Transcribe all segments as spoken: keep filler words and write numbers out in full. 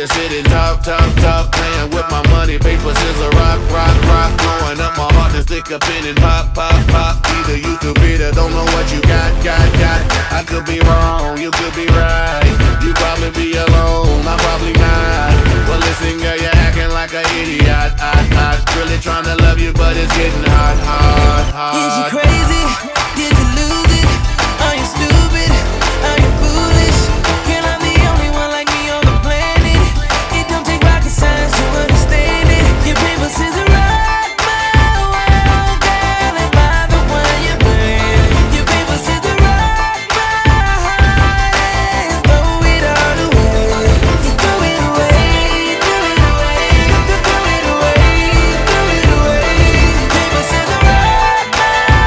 nigga sitting top, top, top, playing with my money, paper, scissor, rock, rock, rock, blowing up my heart and stick a pin and pop, pop, pop. Either you could be there, don't know what you got, got, got. I could be wrong, you could be right. You probably be alone, I'm probably not. Well, listen, girl, you're acting like an idiot. I, I, really trying to love you, but it's getting hot, hot, hot. Is you crazy? Did you lose it? Are you stupid? Are you foolish? Can I be the only one like me on the planet? It don't take rocket science to understand it. Your paper scissors rock my world, girl, am I the one you burn? Your paper scissors rock my heart and throw it all away. You throw it away, throw it away, throw it away, throw it away. Paper scissors rock my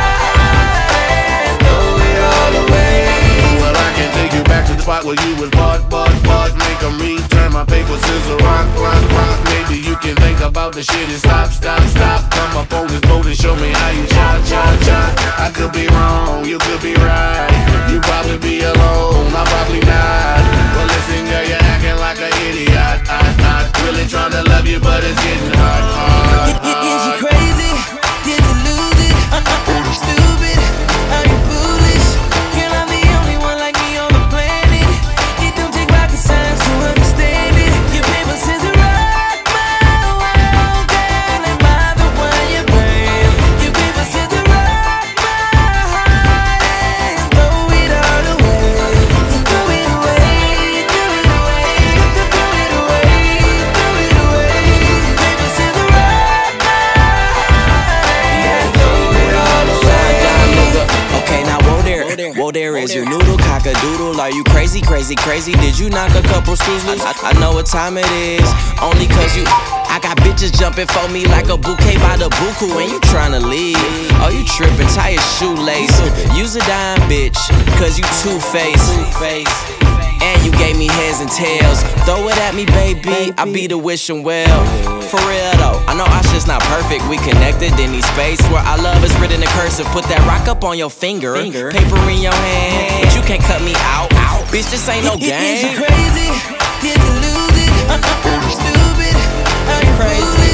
heart and throw it all away. Well, I can take you back to the spot where you was bought, bought, bought. Make a return, my paper, scissors, rock, rock, rock. Maybe you can think about the shit and stop, stop, stop. Come up on this boat and show me how you cha, cha, cha. I could be wrong, you could be right. You probably be alone, I'm probably not. Well, listen, girl, you're acting like an idiot. I, I really trying to love you, but it's getting hot, hot, hot. Is you crazy? Did you lose it? Are you stupid? Are you foolish? Can I be the only one like me on the planet? It don't take rocket science to understand it. Your paper scissors rock my world, girl, am I the one you burn? Your paper scissors rock my heart and throw it all away. You throw it away, throw it away, throw it away, throw it away. Paper scissors rock my heart and throw it all away. Okay, now whoa there, whoa there is your noodle cock-a-doodle. Are you crazy, crazy, crazy? Did you knock a couple screws loose? I, I know what time it is, only cause you I got bitches jumping for me like a bouquet by the buku. And you tryna leave, oh you trippin', tie your shoelace. Use a dime, bitch, cause you two-faced. And you gave me heads and tails. Throw it at me, baby, I be the wishing well. For real though, I know our shit's not perfect. We connected in these space where our love is written in cursive. Put that rock up on your finger, paper in your hand, but you can't cut me out. Bitch, this ain't no game. Is you crazy? Did you lose it? Are you stupid? Are you crazy?